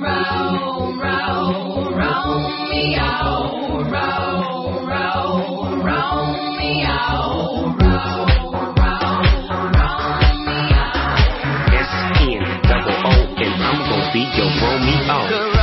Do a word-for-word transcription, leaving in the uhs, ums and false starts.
roll, roll, roll me out, roll, roll, roll me out, roll, roll, roll me out. S N double O and I'm gonna be your Romeo.